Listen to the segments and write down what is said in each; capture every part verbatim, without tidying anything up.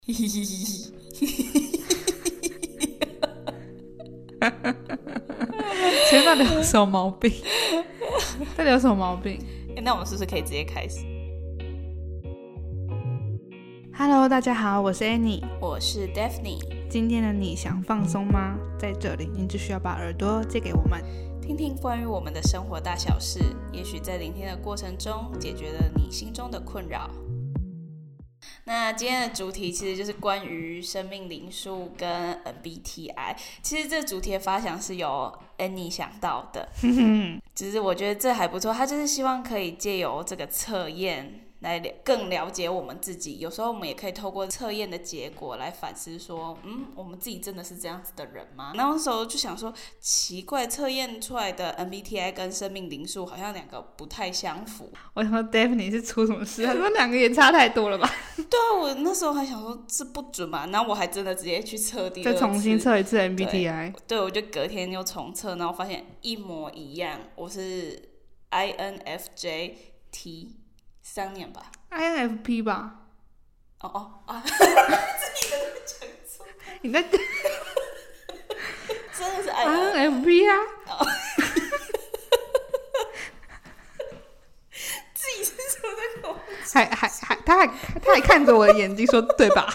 嘿嘿嘿前面到底有什么毛病？到底有什么毛病？ 欸、那我们是不是可以直接开始 Hello， 大家好，我是 Annie， 我是 Daphne。 今天的你想放松吗？在这里，你只需要把耳朵借给我们， 听听关于我们的生活大小事，也许在聆听的过程中，解决了你心中的困扰。那今天的主题其实就是关于生命灵数跟 M B T I。其实这主题的发想是由 Annie 想到的，只是我觉得这还不错。他就是希望可以借由这个测验来更了解我们自己。有时候我们也可以透过测验的结果来反思说，嗯，我们自己真的是这样子的人吗？那时候就想说，奇怪，测验出来的 M B T I 跟生命灵数好像两个不太相符。 我想说 Daphne 是出什么事？他说两个也差太多了吧？ 对啊，我那时候还想说这不准嘛，然后我还真的直接去测第二次， 再重新测一次 M B T I。 对，对我就隔天又重测，然后发现一模一样，我是 I N F J T。三年吧 I N F P 吧。 哦哦啊，自己的都讲错， 你在真的是 I N F P 啊、 哦、自己是说在口还还还他还他还看着我的眼睛说对吧？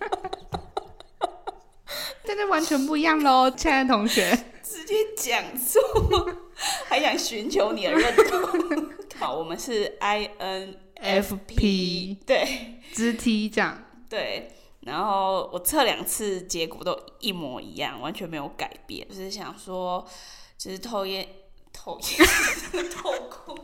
真的完全不一样咯，亲爱的同学， 直接讲错，还想寻求你的认同。好，我们是 I N F P， 对， 肢体这样。 对，然后我测两次，结果都一模一样，完全没有改变。就是想说，就是透验、透验、透过。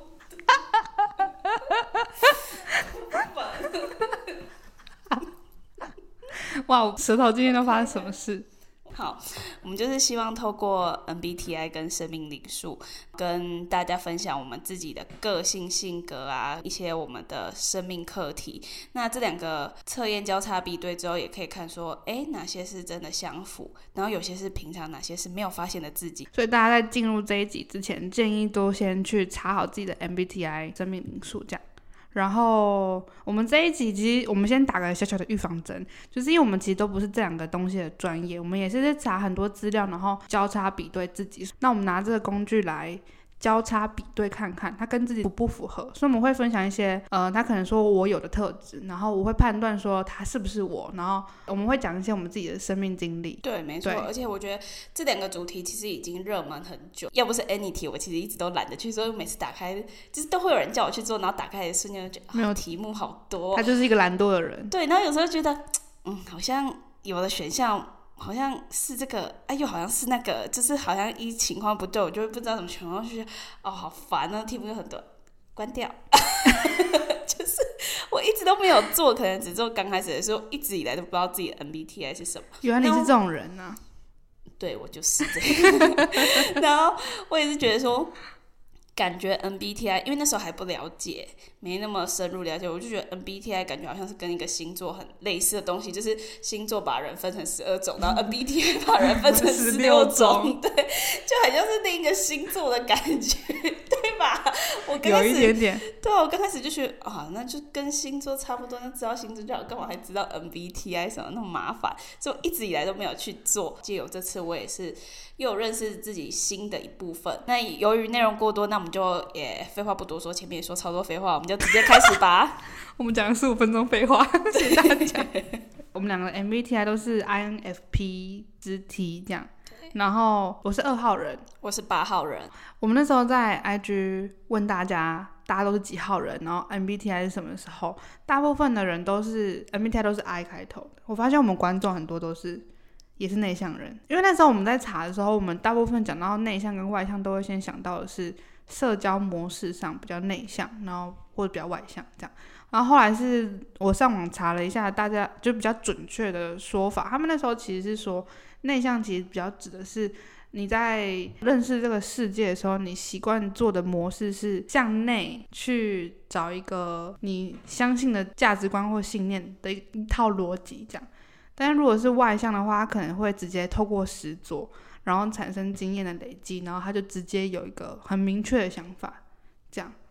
哇，舌头今天都发生什么事？ 好，我们就是希望透过 M B T I 跟生命灵数，跟大家分享我们自己的个性、性格啊，一些我们的生命课题。那这两个测验交叉比对之后，也可以看说，哎，哪些是真的相符，然后有些是平常，哪些是没有发现的自己。 所以大家在进入这一集之前，建议都先去查好自己的 M B T I 生命灵数，这样。然后我们这一集其实我们先打个小小的预防针，就是因为我们其实都不是这两个东西的专业，我们也是在查很多资料，然后交叉比对自己。那我们拿这个工具来交叉比对看看它跟自己符不符合，所以我们会分享一些呃，他可能说我有的特质，然后我会判断说他是不是我，然后我们会讲一些我们自己的生命经历。 对，没错。而且我觉得这两个主题其实已经热门很久，要不是 Annie 题，我其实一直都懒得去做，每次打开就是都会有人叫我去做，然后打开的瞬间就觉得、啊、没有题目好多， 他就是一个懒惰的人。 对，然后有时候觉得嗯，好像有的选项好像是这个，哎，又好像是那个，就是好像一情况不对，我就会不知道怎么选，然后就觉得哦，好烦啊，题目有很多，关掉。就是我一直都没有做，可能只做刚开始的时候，一直以来都不知道自己的 M B T I 是什么。 原来你是这种人啊？ 对，我就是这样。然后我也是觉得说，感觉 M B T I， 因为那时候还不了解，没那么深入了解，我就觉得 M B T I 感觉好像是跟一个星座很类似的东西，就是星座把人分成十二种，然后 M B T I 把人分成十六种，对，就好像是另一个星座的感觉，对吧？我刚开始有一点点， 对啊，我刚开始就觉得啊，那就跟星座差不多，那知道星座就好，干嘛还知道 M B T I 什么那么麻烦？所以我一直以来都没有去做。藉由这次，我也是又有认识自己新的一部分。那由于内容过多，那我们就也废话不多说，前面也说超多废话，我们就直接开始吧。 我们讲了十五分钟废话，谢谢大家。我们两个 M B T I 都是 I N F P 肢体这样，然后我是二号人， 我是八号人。 我们那时候在 I G 问大家，大家都是几号人，然后 M B T I 是什么时候，大部分的人都是 M B T I 都是 I 开头的。我发现我们观众很多都是也是内向人，因为那时候我们在查的时候，我们大部分讲到内向跟外向，都会先想到的是社交模式上比较内向，然后或者比较外向这样。然后后来是我上网查了一下，大家就比较准确的说法，他们那时候其实是说内向其实比较指的是你在认识这个世界的时候，你习惯做的模式是向内去找一个你相信的价值观或信念的一套逻辑这样。但是如果是外向的话，他可能会直接透过实作，然后产生经验的累积，然后他就直接有一个很明确的想法这样。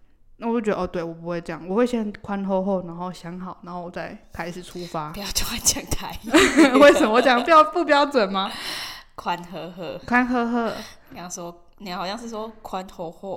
那我就觉得哦，对我不会这样，我会先宽厚厚，然后想好，然后我再开始出发。 不要突然讲台语。 为什么我讲标不标准吗？ 宽呵呵， 宽呵呵。 你要说，你好像是说宽厚厚。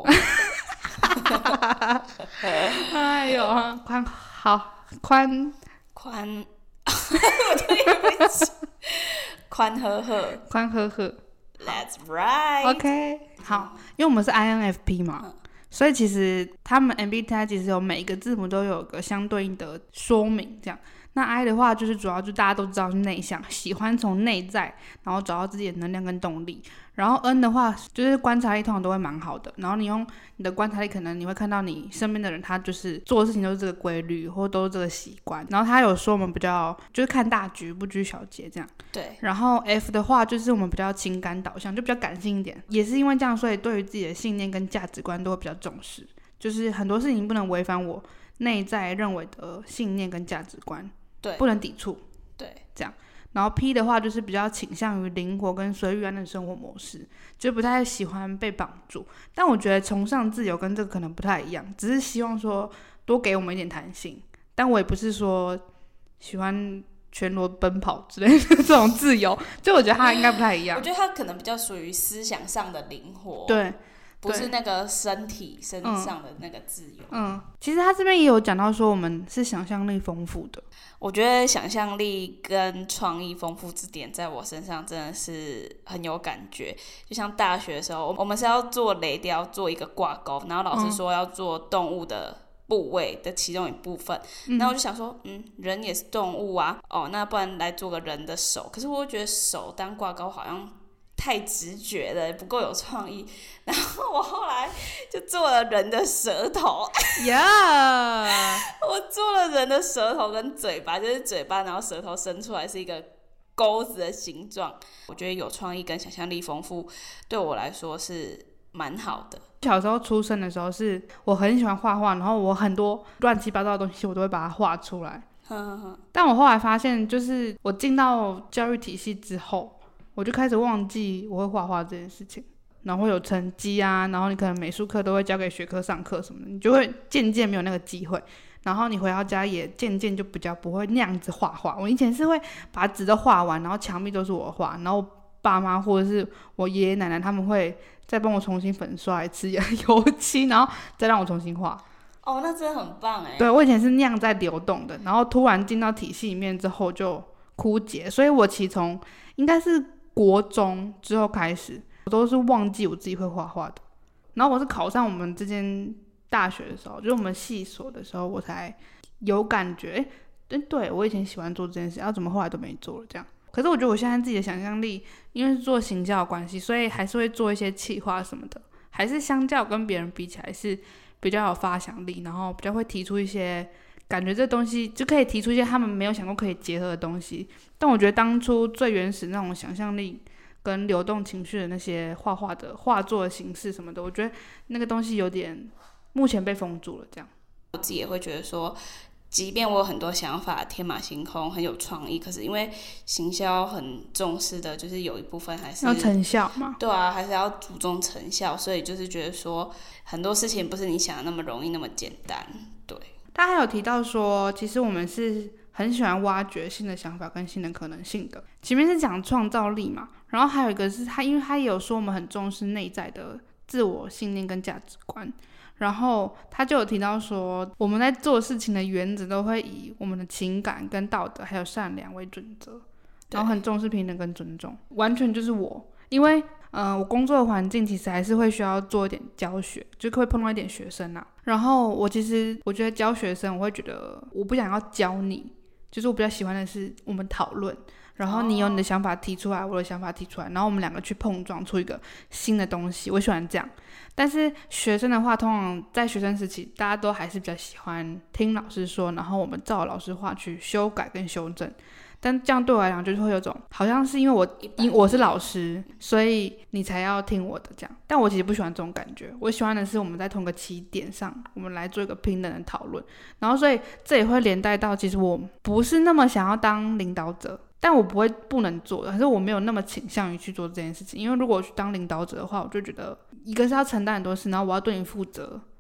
哎呦，宽好宽宽，我就以为是宽呵呵， 宽呵呵。 That's right. OK， 好，因为我们是 I N F P 嘛。嗯，所以其实他们 M B T I 其实有每一个字母都有个相对应的说明，这样。那 I 的话就是主要就大家都知道是内向，喜欢从内在然后找到自己的能量跟动力。然后 N 的话就是观察力通常都会蛮好的，然后你用你的观察力可能你会看到你身边的人他就是做的事情都是这个规律或都是这个习惯。然后他有说我们比较就是看大局不拘小节这样。 对。 然后 F 的话就是我们比较情感导向，就比较感性一点，也是因为这样所以对于自己的信念跟价值观都会比较重视，就是很多事情不能违反我内在认为的信念跟价值观， 对， 不能抵触， 对， 这样。然后 P 的话就是比较倾向于灵活跟随遇而安的生活模式，就不太喜欢被绑住。但我觉得崇尚自由跟这个可能不太一样，只是希望说多给我们一点弹性。但我也不是说喜欢全裸奔跑之类的这种自由，就我觉得他应该不太一样。 我觉得他可能比较属于思想上的灵活， 对， 不是那个身体身上的那个自由。 嗯，其实他这边也有讲到说我们是想象力丰富的。 我觉得想象力跟创意丰富这点在我身上真的是很有感觉。就像大学的时候，我们是要做雷雕做一个挂钩，然后老师说要做动物的部位的其中一部分，然后我就想说嗯，人也是动物啊，哦，那不然来做个人的手。可是我觉得手当挂钩好像太直觉了，不够有创意。然后我后来就做了人的舌头呀yeah 我做了人的舌头跟嘴巴，就是嘴巴然后舌头伸出来是一个钩子的形状。我觉得有创意跟想象力丰富对我来说是蛮好的。 小时候出生的时候是我很喜欢画画，然后我很多乱七八糟的东西我都会把它画出来。但我后来发现就是我进到教育体系之后，我就开始忘记我会画画这件事情，然后会有成绩啊，然后你可能美术课都会交给学科上课什么的，你就会渐渐没有那个机会。然后你回到家也渐渐就比较不会那样子画画。我以前是会把纸都画完，然后墙壁都是我画，然后爸妈或者是我爷爷奶奶他们会再帮我重新粉刷一次油漆，然后再让我重新画。 哦，那真的很棒哎！ 对，我以前是那样在流动的，然后突然进到体系里面之后就枯竭，所以我其实从应该是国中之后开始，我都是忘记我自己会画画的。然后我是考上我们这间大学的时候，就是我们系所的时候，我才有感觉，哎，对，我以前喜欢做这件事，要怎么后来都没做了这样。可是我觉得我现在自己的想象力，因为是做行销的关系，所以还是会做一些企划什么的，还是相较跟别人比起来是比较有发想力，然后比较会提出一些感觉这东西就可以提出一些他们没有想过可以结合的东西。但我觉得当初最原始那种想象力跟流动情绪的那些画画的画作的形式什么的，我觉得那个东西有点目前被封住了这样。 我自己也会觉得说即便我有很多想法天马行空很有创意，可是因为行销很重视的就是有一部分还是要成效嘛。 对啊，还是要注重成效，所以就是觉得说很多事情不是你想的那么容易那么简单。对， 他还有提到说其实我们是很喜欢挖掘新的想法跟新的可能性的。前面是讲创造力嘛，然后还有一个是他因为他也有说我们很重视内在的自我信念跟价值观，然后他就有提到说我们在做事情的原则都会以我们的情感跟道德还有善良为准则，然后很重视平等跟尊重。完全就是我因为呃，我工作的环境其实还是会需要做一点教学，就会碰到一点学生啊。然后我其实我觉得教学生我会觉得我不想要教你，就是我比较喜欢的是我们讨论，然后你有你的想法提出来，我的想法提出来，然后我们两个去碰撞出一个新的东西，我喜欢这样。但是学生的话通常在学生时期大家都还是比较喜欢听老师说，然后我们照老师话去修改跟修正。但这样对我来讲就是会有种好像是因为我因我是老师所以你才要听我的这样，但我其实不喜欢这种感觉。我喜欢的是我们在同个起点上我们来做一个平等的讨论，然后所以这也会连带到其实我不是那么想要当领导者，但我不会不能做的，可是我没有那么倾向于去做这件事情。因为如果我去当领导者的话，我就觉得一个是要承担很多事，然后我要对你负责，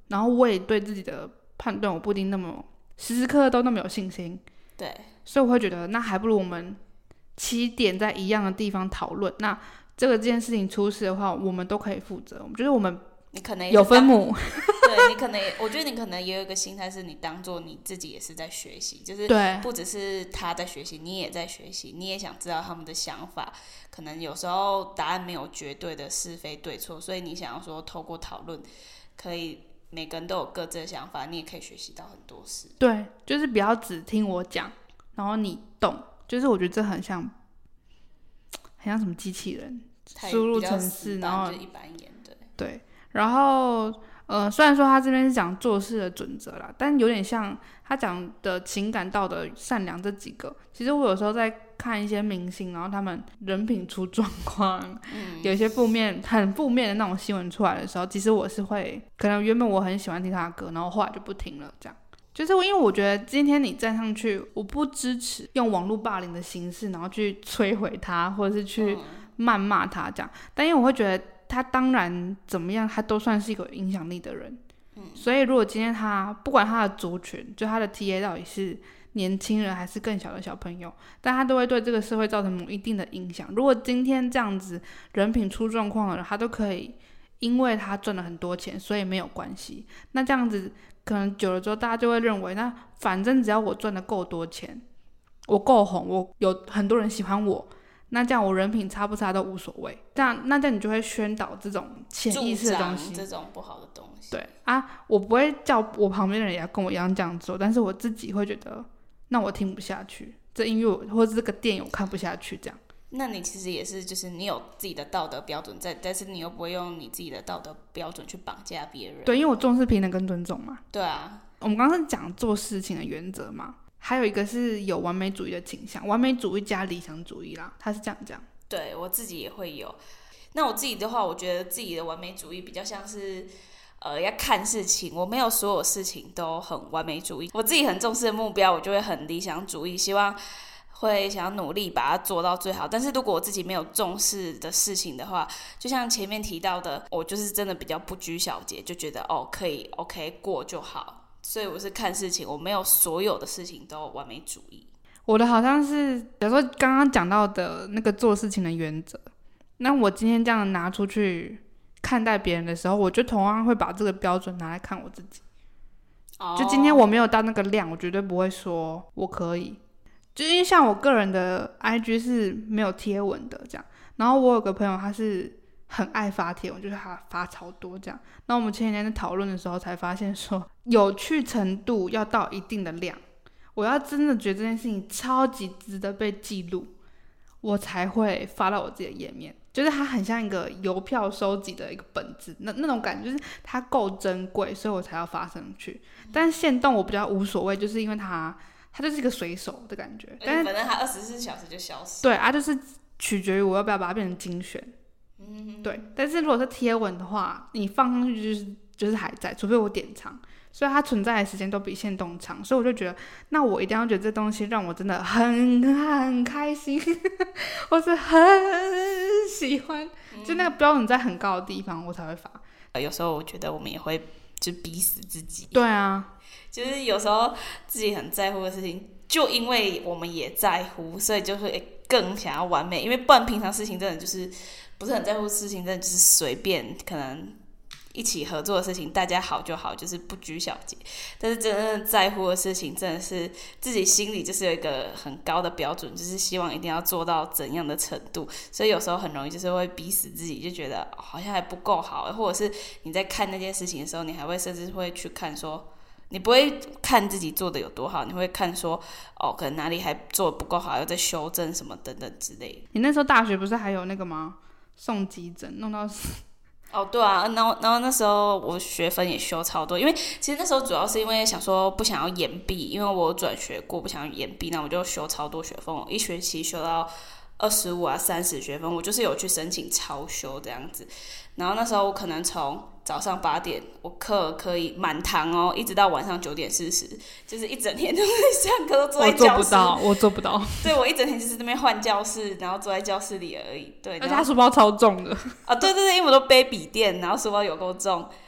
然后我也对自己的判断我不一定那么时时刻刻都那么有信心， 对， 所以我会觉得那还不如我们起点在一样的地方讨论，那这个这件事情出事的话我们都可以负责，我觉得我们你可能有分母对，你可能也我觉得你可能也有一个心态是你当做你自己也是在学习，就是不只是他在学习，你也在学习，你也想知道他们的想法，可能有时候答案没有绝对的是非对错，所以你想要说透过讨论可以每个人都有各自的想法，你也可以学习到很多事。 对，就是不要只听我讲然后你懂，就是我觉得这很像很像什么机器人输入程式，然后就一板一眼，对对，然后呃，虽然说他这边是讲做事的准则啦，但有点像他讲的情感、道德、善良这几个。其实我有时候在看一些明星，然后他们人品出状况，嗯、有一些负面、很负面的那种新闻出来的时候，其实我是会，可能原本我很喜欢听他的歌，然后后来就不听了，这样。就是因为我觉得今天你站上去，我不支持用网络霸凌的形式，然后去摧毁他，或者是去谩骂他这样。但因为我会觉得他当然怎么样，他都算是一个有影响力的人。嗯、所以如果今天他不管他的族群，就他的 T A 到底是年轻人还是更小的小朋友，但他都会对这个社会造成某一定的影响。如果今天这样子人品出状况的人，他都可以因为他赚了很多钱，所以没有关系。那这样子可能久了之后，大家就会认为，那反正只要我赚的够多钱，我够红，我有很多人喜欢我，那这样我人品差不差都无所谓。这样，那这样你就会宣导这种潜意识的东西， 这种不好的东西。 对啊，我不会叫我旁边的人也要跟我一样这样做，但是我自己会觉得，那我听不下去，这音乐或者这个电影我看不下去，这样。 那你其实也是，就是你有自己的道德标准在，但是你又不会用你自己的道德标准去绑架别人。 对，因为我重视平等跟尊重嘛。 对啊， 我们刚刚是讲做事情的原则嘛，还有一个是有完美主义的倾向，完美主义加理想主义啦，他是这样讲。 对，我自己也会有。那我自己的话，我觉得自己的完美主义比较像是，呃，要看事情，我没有所有事情都很完美主义。我自己很重视的目标，我就会很理想主义，希望会想要努力把它做到最好。但是如果我自己没有重视的事情的话，就像前面提到的，我就是真的比较不拘小节，就觉得哦可以 OK 过就好。所以我是看事情，我没有所有的事情都完美主义。 我的好像是，比如说刚刚讲到的那个做事情的原则，那我今天这样拿出去看待别人的时候，我就同样会把这个标准拿来看我自己。Oh. 就今天我没有到那个量，我绝对不会说我可以。就因为像我个人的 I G 是没有贴文的这样，然后我有个朋友他是很爱发贴文，就是他发超多这样。那我们前几天在讨论的时候才发现说，有趣程度要到一定的量，我要真的觉得这件事情超级值得被记录，我才会发到我自己的页面。就是它很像一个邮票收集的一个本子，那那种感觉就是它够珍贵，所以我才要发上去。但是限动我比较无所谓，就是因为它它就是一个随手的感觉。但是反正它二十四小时就消失。 对啊，就是取决于我要不要把它变成精选。嗯，对。但是如果是贴文的话，你放上去就是就是还在，除非我典藏。所以它存在的时间都比限动长，所以我就觉得，那我一定要觉得这东西让我真的很很开心，或是很喜欢，就那个标准在很高的地方，我才会发。 有时候我觉得我们也会就逼死自己。 对啊， 就是有时候自己很在乎的事情，就因为我们也在乎，所以就会更想要完美。因为不然平常事情真的就是不是很在乎事情，真的就是随便可能。一起合作的事情，大家好就好，就是不拘小节。但是真正在乎的事情，真的是自己心里就是有一个很高的标准，就是希望一定要做到怎样的程度。所以有时候很容易就是会逼死自己，就觉得、哦、好像还不够好，或者是你在看那件事情的时候，你还会甚至会去看说，你不会看自己做的有多好，你会看说哦，可能哪里还做的不够好，要再修正什么等等之类的。 你那时候大学不是还有那个吗？送急诊弄到。 哦，对啊，然后然后那时候我学分也修超多，因为其实那时候主要是因为想说不想要延毕，因为我转学过，不想要延毕，那我就修超多学分，我一学期修到二十五啊三十学分，我就是有去申请超修这样子。然后那时候我可能从早上八点，我课可以满堂哦，一直到晚上九点四十，就是一整天都在上课，都坐在教室。 我做不到，我做不到。 对，我一整天就是在那边换教室，然后坐在教室里而已。对， 而且他书包超重的。 啊，对对对，因为我都背笔电，然后书包有够重。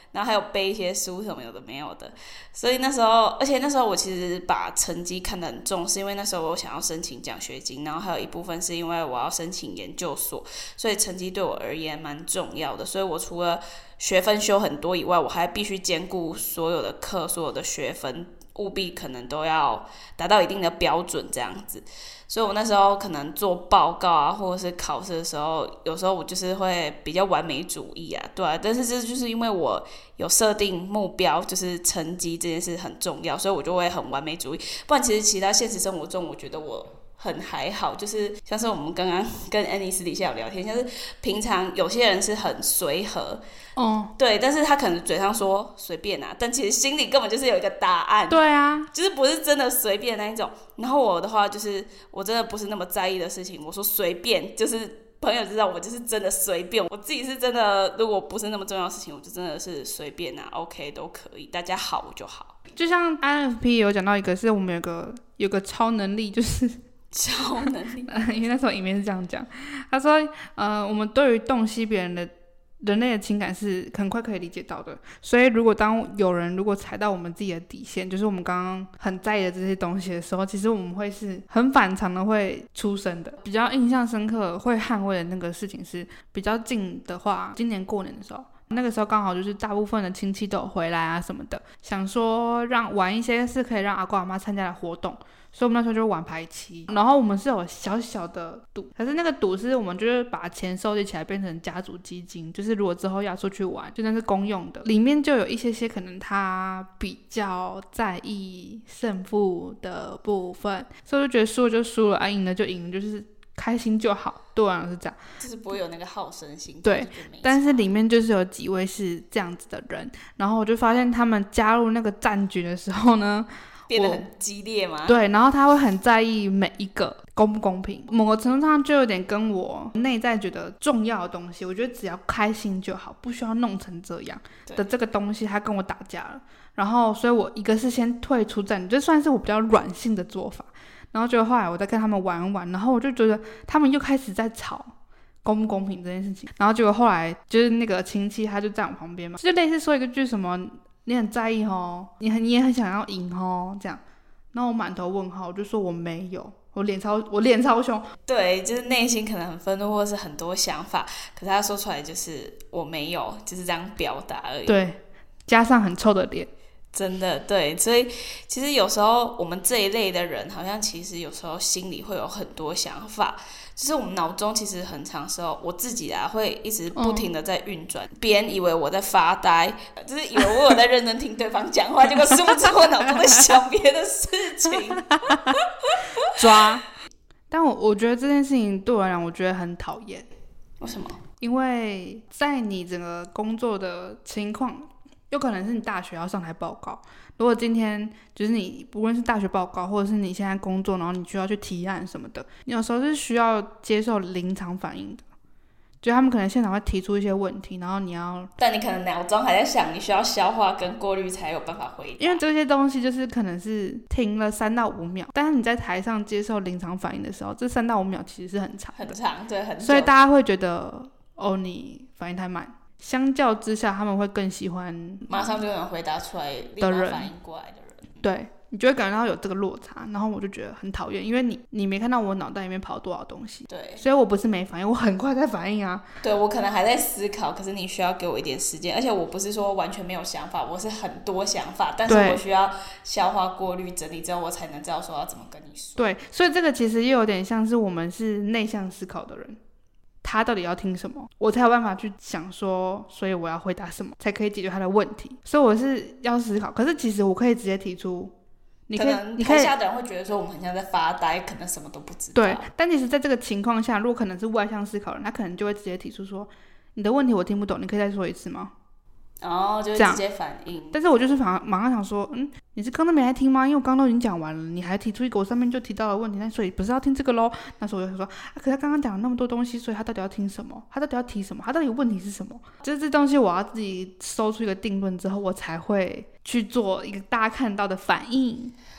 然后还有背一些书什么有的没有的。所以那时候，而且那时候我其实把成绩看得很重，是因为那时候我想要申请奖学金，然后还有一部分是因为我要申请研究所，所以成绩对我而言蛮重要的。所以我除了学分修很多以外，我还必须兼顾所有的课，所有的学分务必可能都要达到一定的标准这样子。所以我那时候可能做报告啊，或者是考试的时候，有时候我就是会比较完美主义啊，对啊，但是这就是因为我有设定目标，就是成绩这件事很重要，所以我就会很完美主义。不然其实其他现实生活中，我觉得我很还好，就是像是我们刚刚跟 Annie 私底下有聊天，像是平常有些人是很随和， 哦， 对，但是他可能嘴上说随便啊，但其实心里根本就是有一个答案， 对啊， 就是不是真的随便那一种。然后我的话就是我真的不是那么在意的事情，我说随便，就是朋友知道我就是真的随便，我自己是真的，如果不是那么重要的事情，我就真的是随便啊 ，OK 都可以，大家好就好。 就像 I N F P 有讲到一个，是我们有个有个超能力，就是超能力， 因为那时候影片是这样讲，他说，呃，我们对于洞悉别人的人类的情感是很快可以理解到的，所以如果当有人如果踩到我们自己的底线，就是我们刚刚很在意的这些东西的时候，其实我们会是很反常的会出生的。比较印象深刻会捍卫的那个事情是比较近的话，今年过年的时候，那个时候刚好就是大部分的亲戚都有回来啊什么的，想说让玩一些是可以让阿公阿妈参加的活动，所以我们那时候就玩牌七，然后我们是有小小的赌，可是那个赌是我们就是把钱收集起来变成家族基金，就是如果之后要出去玩，就那是公用的，里面就有一些些可能他比较在意胜负的部分，所以我就觉得输了就输了，啊赢了就赢了，就是开心就好，对我来说是这样， 就是不会有那个好胜心。 对，但是里面就是有几位是这样子的人，然后我就发现他们加入那个战局的时候呢， 变得很激烈吗？ 对，然后他会很在意每一个公不公平，某个程度上就有点跟我内在觉得重要的东西，我觉得只要开心就好，不需要弄成这样的这个东西，他跟我打架了，然后所以我一个是先退出战局，这算是我比较软性的做法，然后结果后来我再跟他们玩玩，然后我就觉得他们又开始在吵公不公平这件事情，然后结果后来就是那个亲戚他就在我旁边嘛，就类似说一个句什么你很在意哦，你很你也很想要赢哦，这样，然后我满头问号，我就说我没有，我脸超我脸超凶， 对，就是内心可能很愤怒或是很多想法，可是他说出来就是我没有，就是这样表达而已。 对，加上很臭的脸。 真的对，所以其实有时候我们这一类的人，好像其实有时候心里会有很多想法，就是我们脑中其实很长时候，我自己啊会一直不停的在运转，别、嗯、人以为我在发呆，就是以为我有在认真听对方讲话，结果殊不知我脑中在想别的事情。 抓，但我我觉得这件事情对我来讲，我觉得很讨厌。 为什么？ 因为在你整个工作的情况。有可能是你大学要上台报告，如果今天就是你不论是大学报告或者是你现在工作，然后你需要去提案什么的，你有时候是需要接受临场反应的，就他们可能现场会提出一些问题，然后你要， 但你可能脑中还在想，你需要消化跟过滤才有办法回答， 因为这些东西就是可能是停了三到五秒，但是你在台上接受临场反应的时候，这三到五秒其实是很长的， 很长，对，很久， 所以大家会觉得哦你反应太慢。相较之下，他们会更喜欢马上就能回答出来、立马反应过来的人。 对，你就会感觉到有这个落差，然后我就觉得很讨厌，因为你你没看到我脑袋里面跑多少东西。 对， 所以我不是没反应，我很快在反应啊。 对，我可能还在思考，可是你需要给我一点时间，而且我不是说完全没有想法，我是很多想法，但是我需要消化、过滤、整理之后，我才能知道说要怎么跟你说。 对，所以这个其实又有点像是我们是内向思考的人。他到底要听什么，我才有办法去想说，所以我要回答什么才可以解决他的问题，所以我是要思考，可是其实我可以直接提出，你可以， 可能台下的人会觉得说我们很像在发呆，可能什么都不知道。 对，但其实在这个情况下，如果可能是外向思考的人，他可能就会直接提出说，你的问题我听不懂，你可以再说一次吗？ 哦，就会直接反应。 但是我就是马马上想说，嗯，你是刚刚没来听吗？因为我刚刚都已经讲完了，你还提出一个我上面就提到的问题，那所以不是要听这个咯。那时候我就说，啊，可是他刚刚讲了那么多东西，所以他到底要听什么？他到底要提什么？他到底问题是什么？就是这东西我要自己搜出一个定论之后，我才会去做一个大家看到的反应。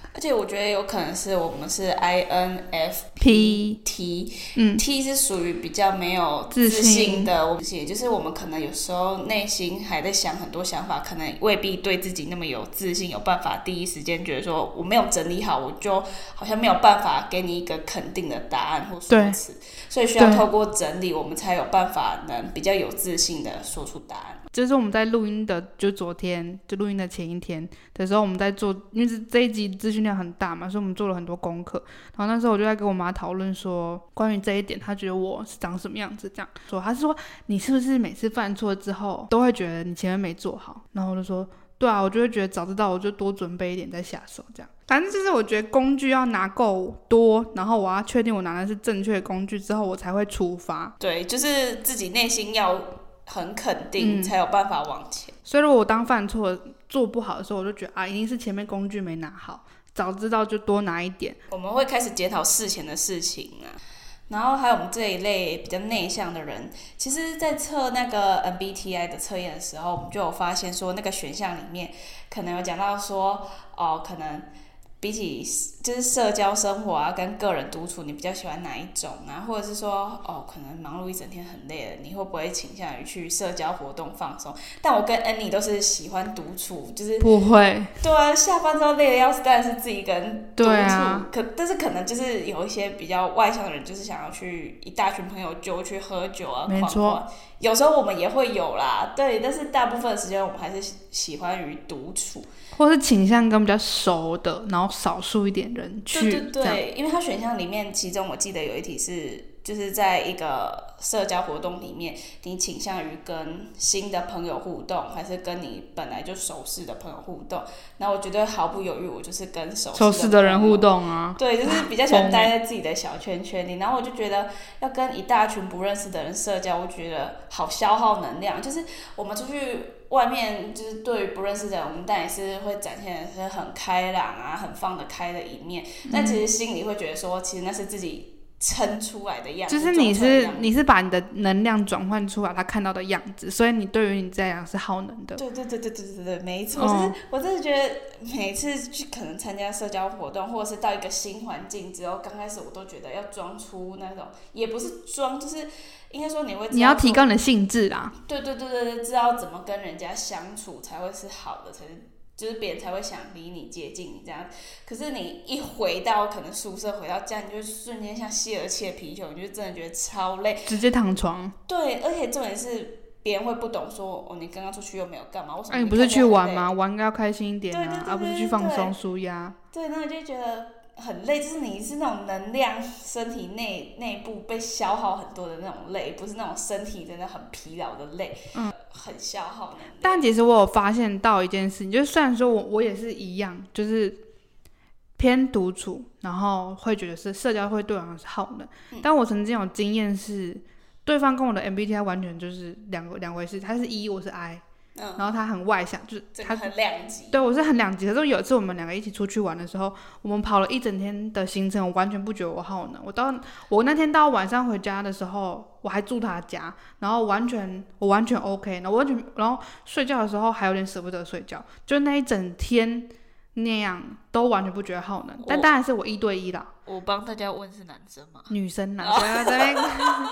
而且我觉得有可能是我们是 I N F P T， 嗯 ，T 是属于比较没有自信的，我们也就是我们可能有时候内心还在想很多想法，可能未必对自己那么有自信，有办法第一时间觉得说我没有整理好，我就好像没有办法给你一个肯定的答案或说辞，所以需要透过整理，我们才有办法能比较有自信的说出答案。 就是我们在录音的，就昨天就录音的前一天的时候，我们在做，因为这一集资讯量很大嘛，所以我们做了很多功课。然后那时候我就在跟我妈讨论说，关于这一点，她觉得我是长什么样子，这样说，她是说你是不是每次犯错之后都会觉得你前面没做好？然后我就说，对啊，我就会觉得早知道我就多准备一点再下手，这样。反正就是我觉得工具要拿够多，然后我要确定我拿的是正确的工具之后，我才会出发。 对，就是自己内心要很肯定，才有办法往前。 嗯、所以如果我当犯错做不好的时候，我就觉得啊，一定是前面工具没拿好，早知道就多拿一点。 我们会开始检讨事前的事情啊。然后还有我们这一类比较内向的人，其实在测那个 M B T I 的测验的时候，我们就有发现说，那个选项里面可能有讲到说，哦，可能比起就是社交生活啊跟个人独处，你比较喜欢哪一种啊？或者是说，哦，可能忙碌一整天很累了，你会不会倾向于去社交活动放松？但我跟 Annie 都是喜欢独处，就是不会。 对啊，下班之后累的要死，当然是自己一个人独处。 对啊。 可但是可能就是有一些比较外向的人，就是想要去一大群朋友揪去喝酒啊， 没错。 有时候我们也会有啦，对，但是大部分的时间我们还是喜欢于独处。 或是倾向跟比较熟的，然后少数一点人去。 对对对，因为它选项里面，其中我记得有一题是，就是在一个社交活动里面，你倾向于跟新的朋友互动，还是跟你本来就熟识的朋友互动？那我觉得毫不犹豫，我就是跟熟熟识的人互动啊。 对，就是比较喜欢待在自己的小圈圈里。然后我就觉得要跟一大群不认识的人社交，我觉得好消耗能量。就是我们出去外面，就是对于不认识的人，我们当然也是会展现的是很开朗啊、很放得开的一面。但其实心里会觉得说，其实那是自己撑出来的样子， 就是你是你是把你的能量转换出来他看到的样子，所以你对于你这样是耗能的。 对对对对对对对，没错。就是、我真的觉得每次去可能参加社交活动，或者是到一个新环境之后，刚开始我都觉得要装出那种，也不是装，就是应该说你会知道你要提高你的兴致啦。 对对对对对，知道怎么跟人家相处才会是好的，才是。就是别人才会想离你接近你这样，可是你一回到可能宿舍，回到家，你就瞬间像泄了气的皮球，你就真的觉得超累， 直接躺床。 对，而且重点是别人会不懂说，哦，你刚刚出去又没有干嘛？为什么？ 哎、啊，你不是去玩吗？玩要开心一点啊， 对对对对对， 而不是去放松舒压。 对，那我就觉得很累，就是你是那种能量，身体内内部被消耗很多的那种累，不是那种身体真的很疲劳的累。嗯。很消耗能量。 但其实我有发现到一件事情，就是虽然说我我也是一样，就是偏独处，然后会觉得是社交会对我是耗能、嗯，但我曾经有经验是，对方跟我的 M B T I 完全就是两个两回事，他是 E， 我是 I。嗯、然后他很外向，就是他很两极。 对，我是很两极。可是有一次我们两个一起出去玩的时候，我们跑了一整天的行程，我完全不觉得我耗能。我到我那天到晚上回家的时候，我还住他家，然后完全我完全 OK， 然后完全然后睡觉的时候还有点舍不得睡觉，就那一整天那样都完全不觉得耗能。但当然是我一对一啦。 我帮大家问是男生吗？ 女生男生这边。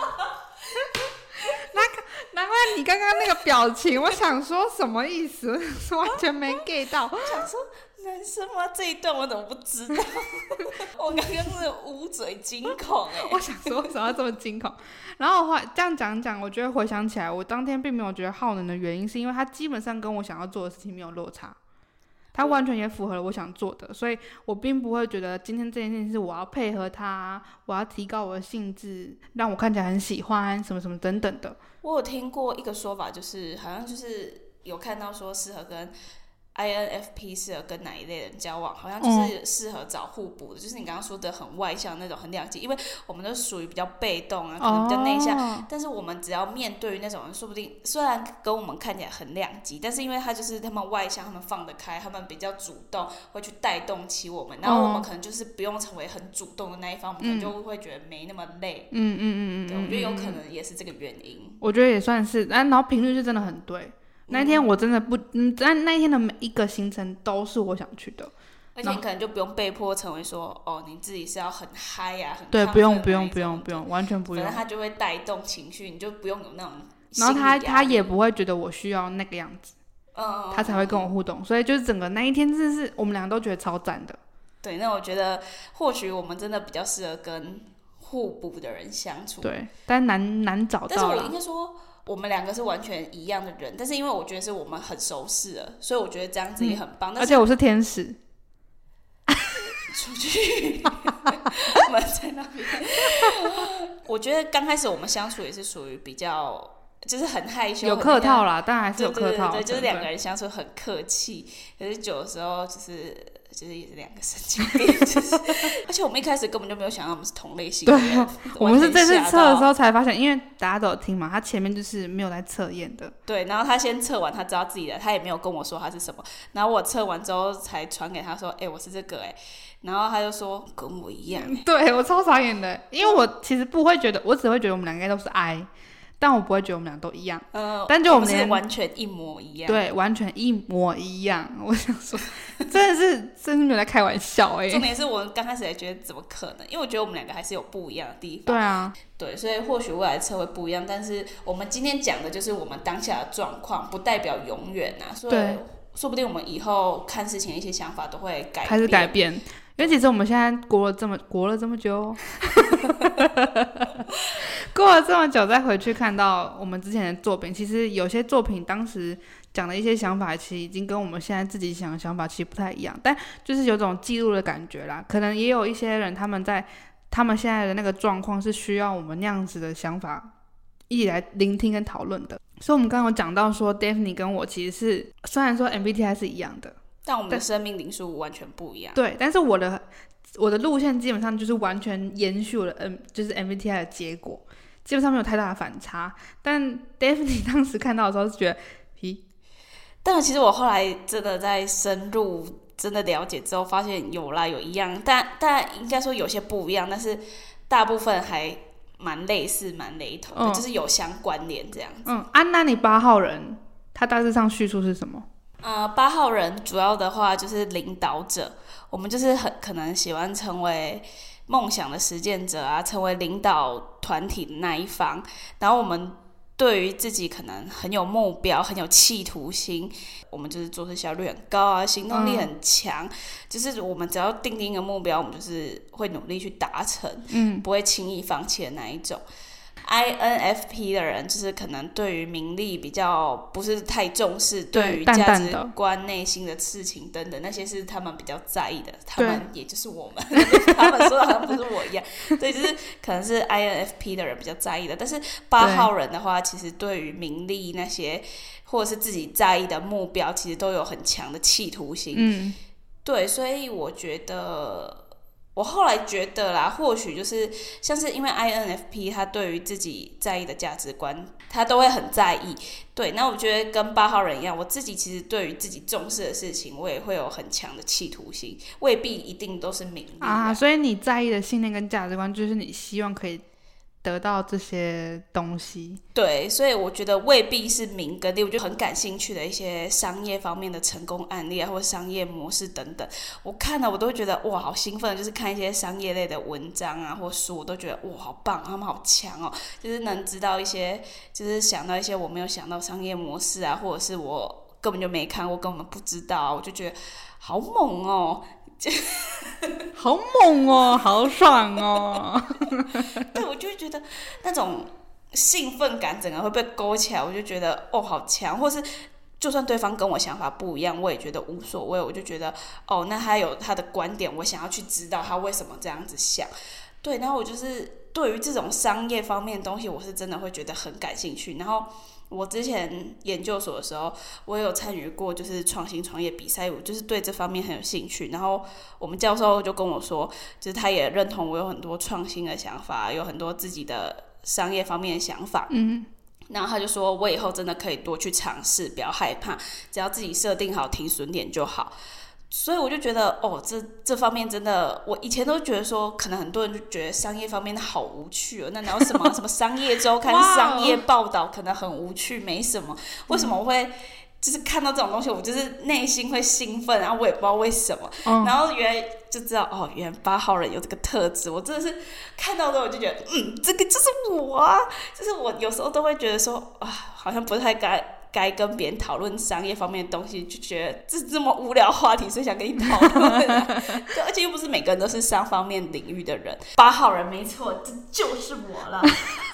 难怪你刚刚那个表情，我想说什么意思？完全没 get 到。 我想说男生吗？这一段我怎么不知道？我刚刚是捂嘴惊恐哎、欸！ 我想说为什么要这么惊恐？然后我这样讲讲，我觉得回想起来，我当天并没有觉得耗能的原因，是因为他基本上跟我想要做的事情没有落差。他完全也符合了我想做的，所以我并不会觉得今天这件事情是我要配合他，我要提高我的兴致，让我看起来很喜欢什么什么等等的。 我有听过一个说法，就是好像就是有看到说适合跟 I N F P 适合跟哪一类人交往，好像就是适合找互补的、嗯、就是你刚刚说的很外向那种很两极，因为我们都属于比较被动啊，可能比较内向、哦、但是我们只要面对于那种人，说不定虽然跟我们看起来很两极，但是因为他就是他们外向，他们放得开，他们比较主动，会去带动起我们，然后我们可能就是不用成为很主动的那一方、嗯、我们可能就会觉得没那么累。嗯嗯嗯嗯，对，我觉得有可能也是这个原因。 我觉得也算是，然后频率是真的很对。那一天我真的不，嗯，但那一天的每一个行程都是我想去的， 而且你可能就不用被迫成为说，哦，你自己是要很嗨呀、啊，很对，不用不用不不用不用，完全不用。 反正他就会带动情绪，你就不用有那种。 然后他他也不会觉得我需要那个样子， 嗯， 他才会跟我互动。所以就是整个那一天真的是我们两个都觉得超赞的。 对，那我觉得或许我们真的比较适合跟互补的人相处。 对，但难难找到啦。 但是我应该说，我们两个是完全一样的人，但是因为我觉得是我们很熟识了，所以我觉得这样子也很棒。嗯、 而且我是天使。 出去，我们在那边。我觉得刚开始我们相处也是属于比较。就是很害羞， 有客套啦，但还是有客套。 对对对对，就是两个人相处很客气，可是久的时候就是就是也是两个神经病，就是，而且我们一开始根本就没有想到我们是同类型的人。对， 我们是这次测的时候才发现，因为大家都有听嘛，他前面就是没有在测验的。 对，然后他先测完，他知道自己的，他也没有跟我说他是什么，然后我测完之后才传给他说，哎、欸，我是这个哎、欸。然后他就说跟我一样、欸， 对我超傻眼的，因为我其实不会觉得，我只会觉得我们两个应该都是 I。但我不会觉得我们俩都一样， 呃， 但就我们是完全一模一样， 对，完全一模一样。我想说，真的是真的没有在开玩笑哎、欸。 重点是我刚开始也觉得怎么可能，因为我觉得我们两个还是有不一样的地方。 对啊， 对，所以或许未来车会不一样，但是我们今天讲的就是我们当下的状况，不代表永远啊。所以说不定我们以后看事情的一些想法都会改变， 开始改变。因为其实我们现在过了这么过了这么久，过了这么久再回去看到我们之前的作品，其实有些作品当时讲的一些想法，其实已经跟我们现在自己想的想法其实不太一样，但就是有种记录的感觉啦。可能也有一些人他们在他们现在的那个状况是需要我们那样子的想法一起来聆听跟讨论的。所以我们刚刚有讲到说 Daphne 跟我其实是虽然说 M B T I 是一样的， 但我们的生命灵数完全不一样。 对，但是我的我的路线基本上就是完全延续我的 M 就是 M B T I 的结果，基本上没有太大的反差。但 Daphne 当时看到的时候是觉得，咦？ 但其实我后来真的在深入真的了解之后，发现有啦有一样，但但应该说有些不一样，但是大部分还蛮类似、蛮雷同的、嗯，就是有相关联这样子。 嗯，啊，那你八号人他大致上叙述是什么？ 呃，八号人主要的话就是领导者，我们就是很可能喜欢成为梦想的实践者啊，成为领导团体的那一方。然后我们对于自己可能很有目标、很有企图心，我们就是做事效率很高啊，行动力很强、嗯。就是我们只要定定一个目标，我们就是会努力去达成，嗯，不会轻易放弃的那一种。I N F P 的人就是可能对于名利比较不是太重视，对于价值观、内心的事情等等，那些是他们比较在意的。他们也就是我们，他们说的好像不是我一样，对，就是可能是 I N F P 的人比较在意的。但是八号人的话，其实对于名利那些或者是自己在意的目标，其实都有很强的企图心。嗯，对，所以我觉得。我后来觉得啦，或许就是像是因为 I N F P 他对于自己在意的价值观，他都会很在意。对，那我觉得跟八号人一样，我自己其实对于自己重视的事情，我也会有很强的企图心，未必一定都是名利啊。 所以你在意的信念跟价值观，就是你希望可以得到这些东西。 对，所以我觉得未必是名跟利，我就很感兴趣的一些商业方面的成功案例啊，或者商业模式等等，我看了我都会觉得哇好兴奋，就是看一些商业类的文章啊或书，我都觉得哇好棒，他们好强哦，就是能知道一些，就是想到一些我没有想到商业模式啊，或者是我根本就没看过，根本不知道，我就觉得好猛哦。 好猛哦，好爽哦！ 对，我就觉得那种兴奋感整个会被勾起来，我就觉得哦好强，或是就算对方跟我想法不一样，我也觉得无所谓，我就觉得哦那他有他的观点，我想要去知道他为什么这样子想。对，然后我就是对于这种商业方面的东西，我是真的会觉得很感兴趣，然后。我之前研究所的时候，我也有参与过，就是创新创业比赛，我就是对这方面很有兴趣。然后我们教授就跟我说，就是他也认同我有很多创新的想法，有很多自己的商业方面的想法。嗯，然后他就说我以后真的可以多去尝试，不要害怕，只要自己设定好停损点就好。所以我就觉得哦，这这方面真的，我以前都觉得说，可能很多人就觉得商业方面好无趣哦。那然后什么什么商业周刊、商业报道可能很无趣，没什么。为什么我会就是看到这种东西，我就是内心会兴奋，然后我也不知道为什么，嗯、然后原来就知道哦，原来八号人有这个特质。我真的是看到之后我就觉得，嗯，这个就是我啊，就是我有时候都会觉得说啊，好像不太该该跟别人讨论商业方面的东西，就觉得这这么无聊话题，所以想跟你讨论、啊。对，而且又不是每个人都是商方面领域的人。八号人没错，这就是我了。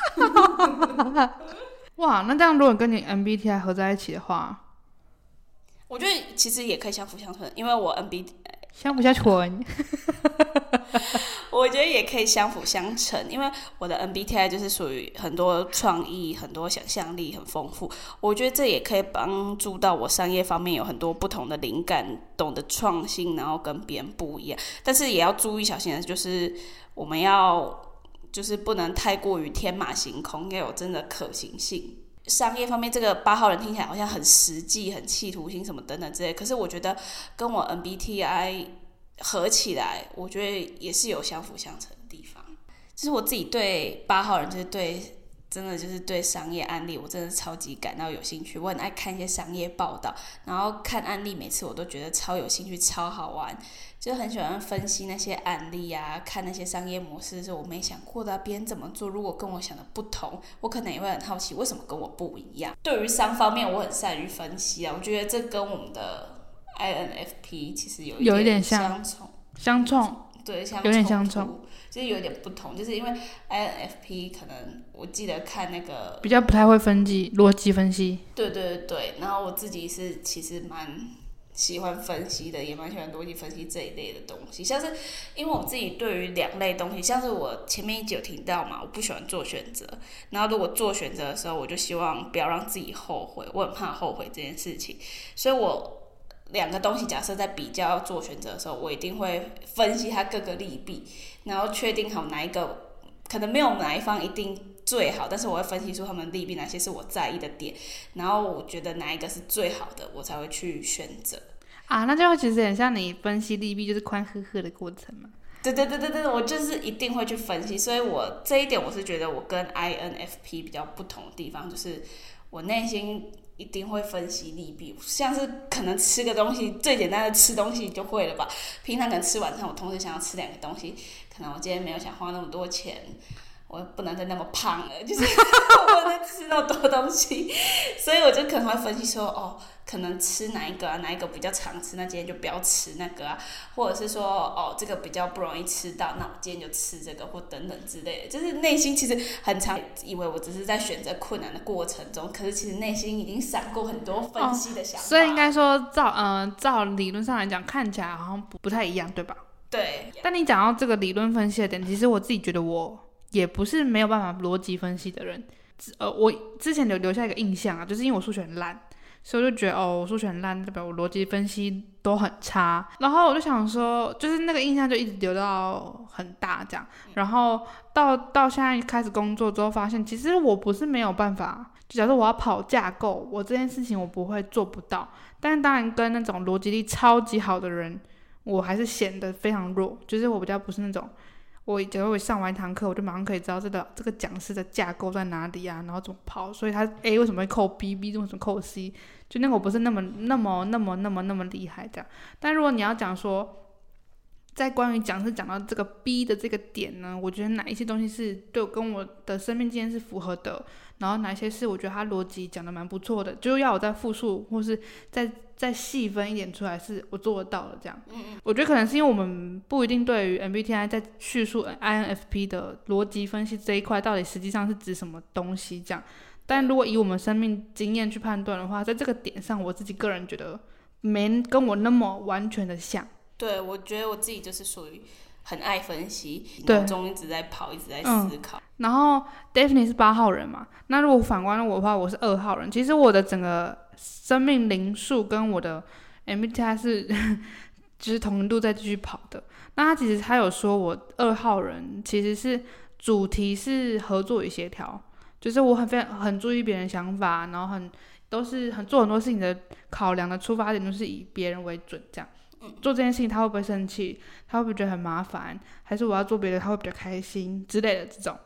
哇，那这样如果跟你 M B T I 合在一起的话， 我觉得其实也可以相辅相成，因为我 M B T I 相辅相成， 我觉得也可以相辅相成，因为我的 M B T I 就是属于很多创意、很多想象力很丰富，我觉得这也可以帮助到我商业方面有很多不同的灵感，懂得创新，然后跟别人不一样。但是也要注意小心的，就是我们要就是不能太过于天马行空，要有真的可行性。商业方面，这个八号人听起来好像很实际、很企图心什么等等之类，可是我觉得跟我 M B T I 合起来，我觉得也是有相辅相成的地方。就是我自己对八号人，就是对真的就是对商业案例，我真的超级感到有兴趣。我很爱看一些商业报道，然后看案例，每次我都觉得超有兴趣、超好玩。就很喜欢分析那些案例啊，看那些商业模式是我没想过的、啊，别人怎么做，如果跟我想的不同，我可能也会很好奇为什么跟我不一样。对于商方面，我很善于分析啊，我觉得这跟我们的 I N F P 其实有一点有一点像相冲， 相冲， 对，相有点相冲， 就是有点不同，就是因为 I N F P 可能我记得看那个比较不太会分析逻辑分析， 对对对，然后我自己是其实蛮喜欢分析的，也蛮喜欢逻辑分析这一类的东西。像是因为我自己对于两类东西，像是我前面一集有提到嘛，我不喜欢做选择，然后如果做选择的时候，我就希望不要让自己后悔，我很怕后悔这件事情，所以我两个东西假设在比较要做选择的时候，我一定会分析它各个利弊，然后确定好哪一个可能没有哪一方一定最好，但是我会分析出他们利弊，哪些是我在意的点，然后我觉得哪一个是最好的，我才会去选择啊。那就其实很像你分析利弊，就是宽呵呵的过程嘛。 对对对对对，我就是一定会去分析，所以我这一点我是觉得我跟 I N F P 比较不同的地方，就是我内心一定会分析利弊，像是可能吃个东西，最简单的吃东西就会了吧。平常可能吃晚餐，我同时想要吃两个东西，可能我今天没有想花那么多钱，我不能再那么胖了，就是我不能吃那么多东西，所以我就可能会分析说，哦，可能吃哪一个啊，哪一个比较常吃，那今天就不要吃那个啊，或者是说，哦，这个比较不容易吃到，那我今天就吃这个，或等等之类的。就是内心其实很常以为我只是在选择困难的过程中，可是其实内心已经闪过很多分析的想法。 哦、所以应该说照呃照理论上来讲，看起来好像不不太一样，对吧？ 对。 但你讲到这个理论分析的点，其实我自己觉得我也不是没有办法逻辑分析的人。呃，我之前有留下一个印象啊，就是因为我数学很烂，所以我就觉得哦，我数学很烂，代表我逻辑分析都很差。然后我就想说，就是那个印象就一直留到很大这样。然后到到现在开始工作之后，发现其实我不是没有办法。就假如我要跑架构，我这件事情我不会做不到。但是当然跟那种逻辑力超级好的人，我还是显得非常弱。就是我比较不是那种。我假如我上完一堂课，我就马上可以知道这个这个讲师的架构在哪里啊，然后怎么跑，所以他 A 为什么会扣 B，B 为什么扣 C， 就那个我不是那么那么那么那么那么厉害这样。但如果你要讲说，在关于讲师讲到这个 B 的这个点呢，我觉得哪一些东西是对我跟我的生命经验是符合的，然后哪一些是我觉得他逻辑讲的蛮不错的，就要我再复述或是再再细分一点出来，是我做得到的这样。嗯、我觉得可能是因为我们不一定对于 M B T I 在叙述 I N F P 的逻辑分析这一块到底实际上是指什么东西这样。但如果以我们生命经验去判断的话，在这个点上，我自己个人觉得没跟我那么完全的像。 对，我觉得我自己就是属于很爱分析，脑中一直在跑，一直在思考。 嗯、然后 Daphne 是八号人嘛，那如果反观我的话，我是二号人。其实我的整个生命灵数跟我的 M B T I 是就是同度在继续跑的。那他其实他有说我二号人其实是主题是合作与协调，就是我很非常很注意别人想法，然后很都是很做很多事情的考量的出发点都是以别人为准这样。做这件事情他会不会生气，他会不会觉得很麻烦，还是我要做别的他会比较开心之类的这种。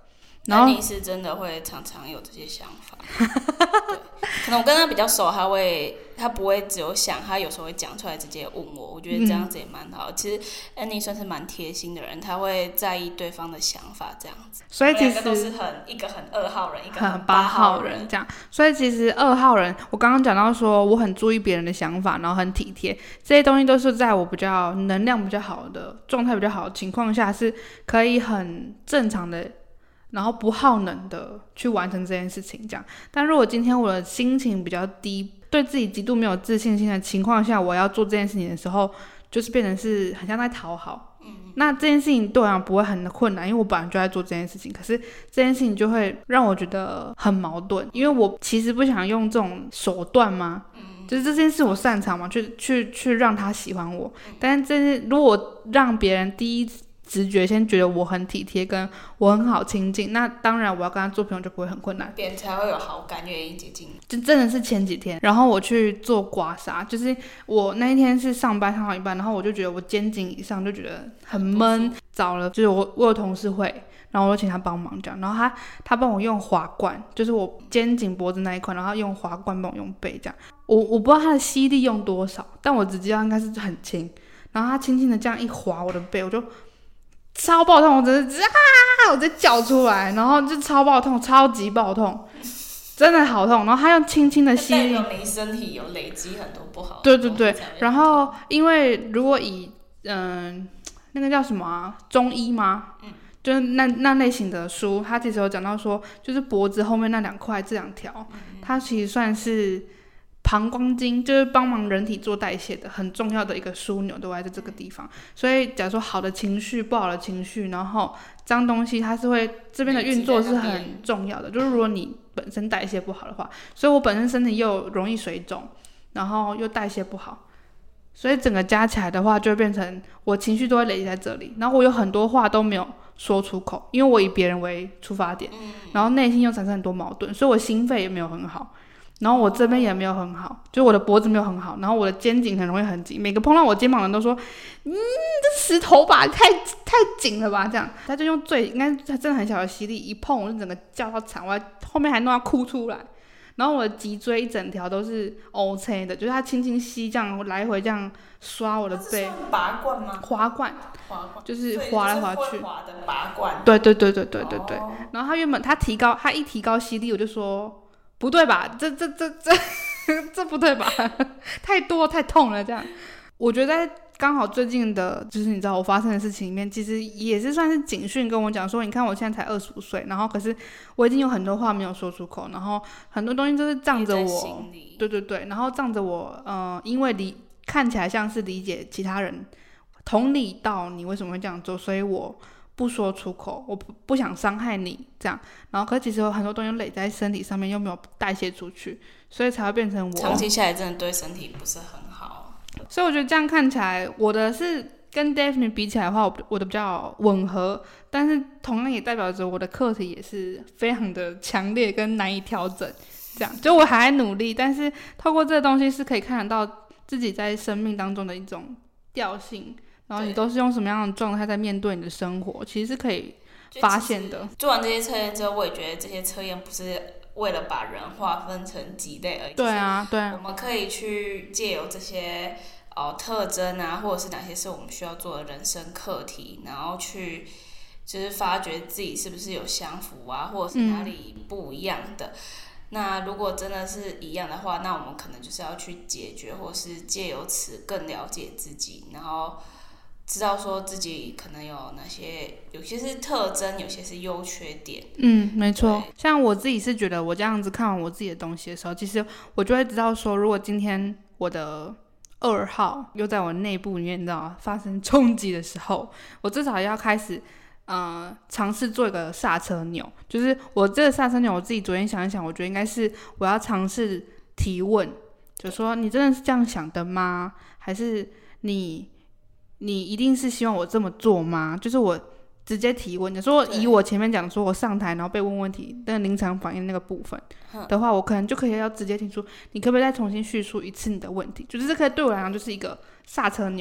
然后安妮是真的会常常有这些想法，对，可能我跟他比较熟，他会他不会只有想，他有时候会讲出来直接问我，我觉得这样子也蛮好的。嗯、其实安妮算是蛮贴心的人，他会在意对方的想法这样子。 所以其实都是很一个很二号人，一个很八号人这样。所以其实二号人，我刚刚讲到说我很注意别人的想法，然后很体贴，这些东西都是在我比较能量比较好的状态比较好的情况下，是可以很正常的。然后不耗能的去完成这件事情，这样。但如果今天我的心情比较低，对自己极度没有自信心的情况下，我要做这件事情的时候，就是变成是很像在讨好。嗯，那这件事情对我来讲不会很困难，因为我本来就在做这件事情。可是这件事情就会让我觉得很矛盾，因为我其实不想用这种手段嘛。嗯，就是这件事我擅长嘛，去去去让他喜欢我。但是这些如果让别人第一直觉先觉得我很体贴，跟我很好亲近，那当然我要跟他做朋友就不会很困难， 别人才会有好感，愿意接近。 就真的是前几天，然后我去做刮痧，就是我那一天是上班上到一半，然后我就觉得我肩颈以上就觉得很闷，找了就是我我有同事会，然后我就请他帮忙这样，然后他他帮我用滑罐，就是我肩颈脖子那一块，然后用滑罐帮我用背这样，我我不知道他的吸力用多少，但我只知道应该是很轻，然后他轻轻的这样一滑我的背，我就超爆痛，我真的啊，我直接叫出来，然后就超爆痛，超级爆痛，真的好痛。然后他用轻轻的吸力， 代表你身体有累积很多不好的。 对对对，然后因为如果以嗯、呃、那个叫什么啊，中医吗？嗯，就是那那类型的书，他其实有讲到说，就是脖子后面那两块这两条，嗯、它其实算是膀胱经，就是帮忙人体做代谢的很重要的一个枢纽，都在这个地方。所以假如说好的情绪、不好的情绪，然后脏东西，它是会这边的运作是很重要的。就是如果你本身代谢不好的话，所以我本身身体又容易水肿，然后又代谢不好，所以整个加起来的话，就会变成我情绪都会累积在这里，然后我有很多话都没有说出口，因为我以别人为出发点，然后内心又产生很多矛盾，所以我心肺也没有很好。然后我这边也没有很好，就是我的脖子没有很好，然后我的肩颈很容易很紧，每个碰到我肩膀的人都说，嗯，这石头吧，太太紧了吧，这样，他就用最应该他真的很小的吸力一碰，我就整个叫到惨，我后面还弄到哭出来，然后我的脊椎一整条都是 OK 的，就是他轻轻吸这样来回这样刷我的背。 拔罐吗？ 滑罐， 滑罐就是滑来滑去。 滑的拔罐。 对对对对对对对。 哦、 然后他原本他提高，他一提高吸力，我就说。不对吧？这这这这这不对吧？太多太痛了，这样。我觉得刚好最近的，就是你知道我发生的事情里面，其实也是算是警讯，跟我讲说，你看我现在才二十五岁，然后可是我已经有很多话没有说出口，然后很多东西就是仗着我，对对对，然后仗着我，呃，因为理看起来像是理解其他人，同理到你为什么会这样做，所以我。不说出口，我不不想伤害你，这样，然后可是其实有很多东西累在身体上面，又没有代谢出去，所以才会变成我长期下来真的对身体不是很好。 所以我觉得这样看起来，我的是跟 Daphne 比起来的话，我我的比较吻合，但是同样也代表着我的课题也是非常的强烈跟难以调整。这样，就我还在努力，但是透过这个东西是可以看得到自己在生命当中的一种调性。然后你都是用什么样的状态在面对你的生活，其实是可以发现的。 做完这些测验之后，我也觉得这些测验不是为了把人划分成几类而已。 对啊，对啊。 我们可以去借由这些哦特征啊，或者是哪些是我们需要做的人生课题，然后去就是发掘自己是不是有相符啊，或者是哪里不一样的。嗯、那如果真的是一样的话，那我们可能就是要去解决，或是借由此更了解自己，然后。知道说自己可能有哪些，有些是特征，有些是优缺点。 嗯，没错。像我自己是觉得，我这样子看完我自己的东西的时候，其实我就会知道说，如果今天我的二号又在我内部里面，你知道吗？发生冲击的时候，我至少要开始呃尝试做一个刹车钮。就是我这个刹车钮，我自己昨天想一想，我觉得应该是我要尝试提问，就说你真的是这样想的吗？还是你？你一定是希望我这么做吗？就是我直接提问，你说以我前面讲说我上台然后被问问题，那个临场反应那个部分的话，我可能就可以要直接提出，你可不可以再重新叙述一次你的问题？就是这个对我来讲就是一个刹车钮，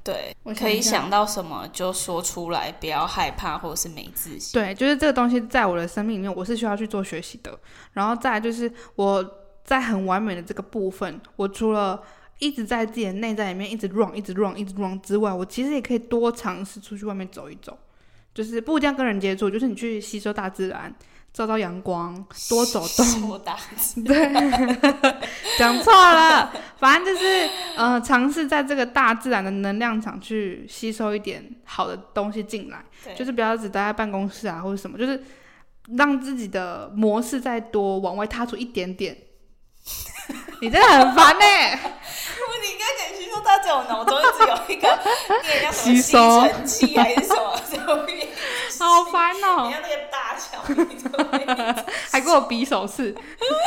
对， 我想可以一下想到什么就说出来，不要害怕或者是没自信。 对，就是这个东西在我的生命里面，我是需要去做学习的。然后再来就是我在很完美的这个部分，我除了一直在自己的内在里面一直 run 一直 run 一直 run 之外，我其实也可以多尝试出去外面走一走，就是不一定要跟人接触，就是你去吸收大自然，照照阳光，多走动。 说大字， 对，讲错了，反正就是呃，尝试在这个大自然的能量场去吸收一点好的东西进来，就是不要只待在办公室啊或者什么，就是让自己的模式再多往外踏出一点点。你真的很烦欸你刚才讲吸收大自然，我脑中一直有一个念叫什么吸收吸尘器还是什么， 好烦哦、 你像那个大桥， 还给我比手势。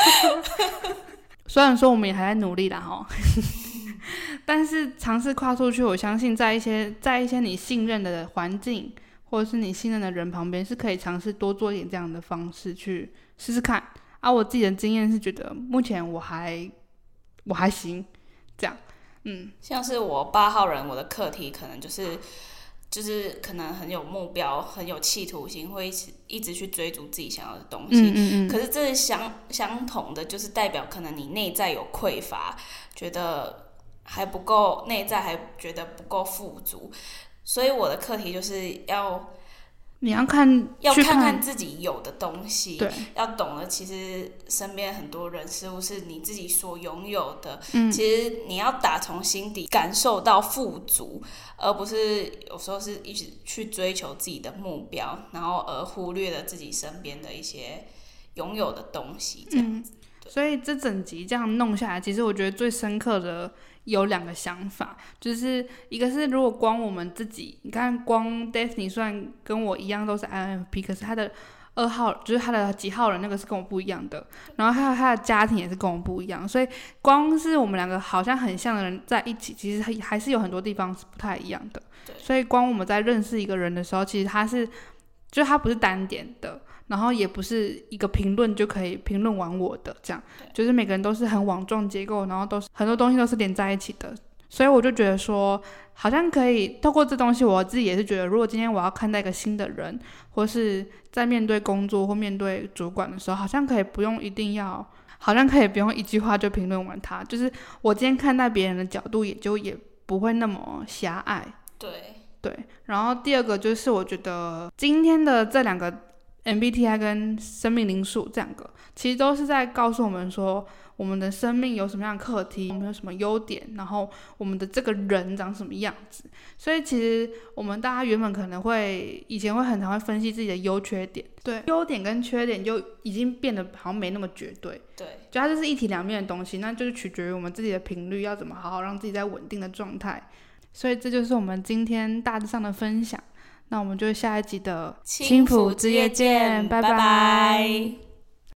虽然说我们也还在努力啦齁，但是尝试跨出去，我相信在一些在一些你信任的环境或者是你信任的人旁边，是可以尝试多做一点这样的方式去试试看。啊，我自己的经验是觉得目前我还我还行，这样，嗯， 像是我八号人，我的课题可能就是就是可能很有目标，很有企图心，会一直一直去追逐自己想要的东西。 嗯嗯嗯。 可是这相相同的，就是代表可能你内在有匮乏，觉得还不够，内在还觉得不够富足，所以我的课题就是要。 你要看， 要看看看自己有的东西， 对， 要懂得其实身边很多人事物是你自己所拥有的， 嗯， 其实你要打从心底感受到富足，而不是有时候是一直去追求自己的目标，然后而忽略了自己身边的一些拥有的东西，这样子。 嗯，所以这整集这样弄下来，其实我觉得最深刻的有两个想法，就是一个是如果光我们自己，你看光 Daphne 虽然跟我一样都是 I N F P， 可是他的二号就是他的几号人那个是跟我不一样的，然后还有他的家庭也是跟我不一样，所以光是我们两个好像很像的人在一起，其实还是有很多地方是不太一样的。所以光我们在认识一个人的时候，其实他是就是他不是单点的，然后也不是一个评论就可以评论完我的，这样就是每个人都是很网状结构，然后都是很多东西都是连在一起的，所以我就觉得说好像可以透过这东西，我自己也是觉得如果今天我要看待一个新的人，或是在面对工作或面对主管的时候，好像可以不用一定要好像可以不用一句话就评论完他，就是我今天看待别人的角度也就也不会那么狭隘。 对对，然后第二个就是我觉得今天的这两个 M B T I 跟生命灵数这两个其实都是在告诉我们说我们的生命有什么样的课题，我们有什么优点，然后我们的这个人长什么样子。所以其实我们大家原本可能会以前会很常会分析自己的优缺点，对，优点跟缺点就已经变得好像没那么绝对， 对， 就它就是一体两面的东西，那就是取决于我们自己的频率要怎么好好让自己在稳定的状态。所以这就是我们今天大致上的分享，那我们就下一集的轻抚之夜见，拜拜。